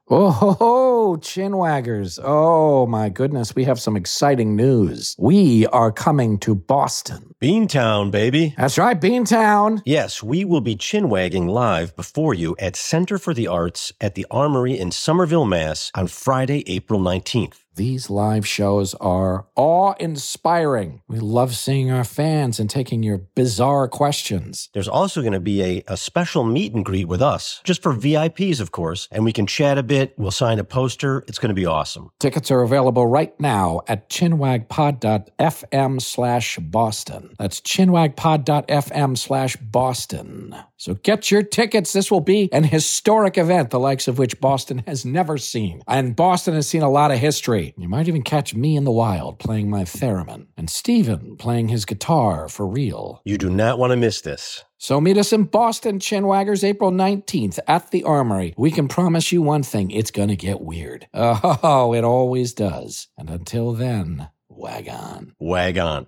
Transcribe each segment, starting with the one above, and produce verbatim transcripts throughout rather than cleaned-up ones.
Oh, ho, ho, chinwaggers. Oh, my goodness. We have some exciting news. We are coming to Boston. Beantown, baby. That's right, Beantown. Yes, we will be chinwagging live before you at Center for the Arts at the Armory in Somerville, Mass. on Friday, April nineteenth. These live shows are awe-inspiring. We love seeing our fans and taking your bizarre questions. There's also going to be a, a special meet and greet with us, just for V I Ps, of course, and we can chat a bit. We'll sign a poster. It's going to be awesome. Tickets are available right now at chinwagpod.fm slash Boston. That's chinwagpod.fm slash Boston. So get your tickets. This will be an historic event, the likes of which Boston has never seen. And Boston has seen a lot of history. You might even catch me in the wild playing my theremin, and Steven playing his guitar for real. You do not want to miss this. So meet us in Boston, Chinwaggers, April nineteenth at the Armory. We can promise you one thing, it's gonna get weird. Oh, it always does. And until then, wag on. Wag on.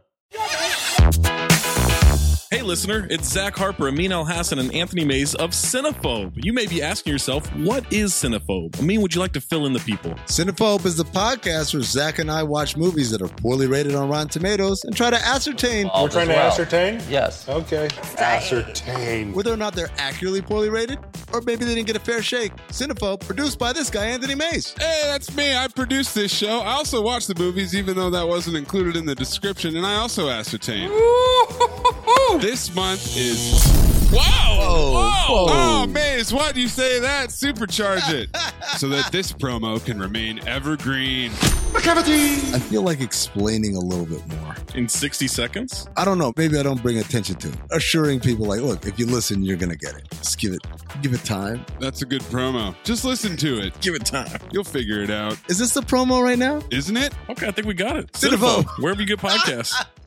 Hey listener, it's Zach Harper, Amin Al-Hassan, and Anthony Mays of Cinephobe. You may be asking yourself, what is Cinephobe? Amin, would you like to fill in the people? Cinephobe is the podcast where Zach and I watch movies that are poorly rated on Rotten Tomatoes and try to ascertain... All We're trying to well. ascertain? Yes. Okay. Ascertain. whether or not they're accurately poorly rated, or maybe they didn't get a fair shake. Cinephobe, produced by this guy, Anthony Mays. Hey, that's me. I produced this show. I also watch the movies, even though that wasn't included in the description, and I also ascertain. This month is... Wow! Whoa. Whoa. Whoa. Oh, Maze, why'd you say that? Supercharge it. So that this promo can remain evergreen. I feel like explaining a little bit more. In sixty seconds? I don't know. Maybe I don't bring attention to it. Assuring people like, look, if you listen, you're going to get it. Just give it, give it time. That's a good promo. Just listen to it. Give it time. You'll figure it out. Is this the promo right now? Isn't it? Okay, I think we got it. Cinephobe. Wherever you get podcasts.